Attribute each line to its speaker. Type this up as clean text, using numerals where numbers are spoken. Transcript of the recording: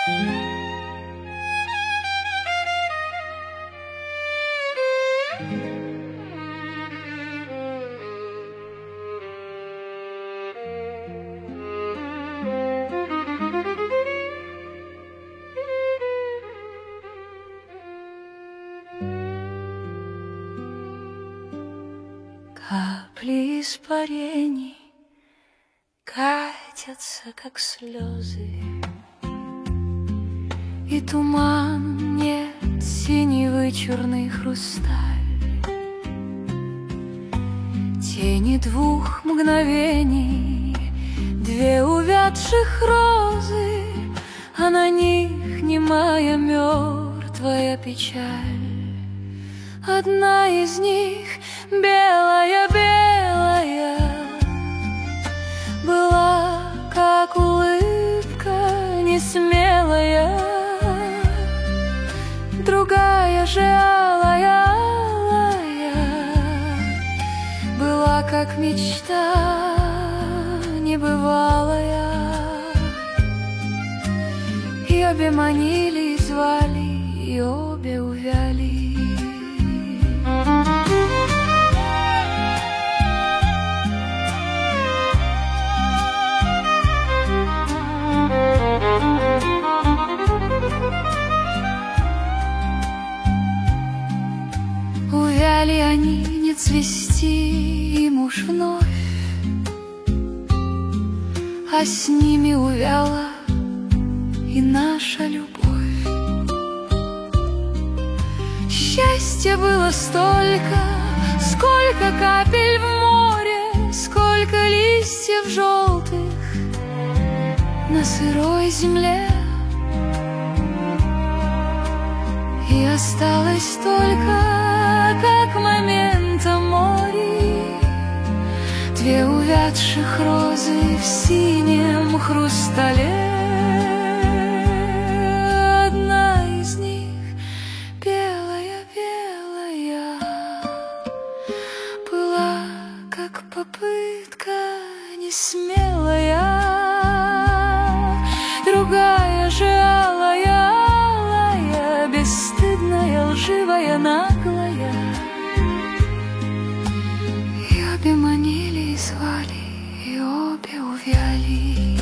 Speaker 1: Капли испарений катятся, как слезы, и туман нет синевый черный хрусталь. Тени двух мгновений, две увядших розы, а на них немая мертвая печаль. Одна из них, белая-белая, была как улыбка несмелая, другая же алая-алая была как мечта небывалая. И обе манили и звали, и обе увяли. Увяли они, не цвести им уж вновь, а с ними увяла и наша любовь. Счастья было столько, сколько капель в море, сколько листьев желтых на сырой земле. И осталось только, как момента море, две увядших розы в синем хрустале. Одна из них, белая-белая, была как попытка несмелая, другая же алая-алая, бесстыдная, лживая, наглая. И обе манили и звали, и обе увяли.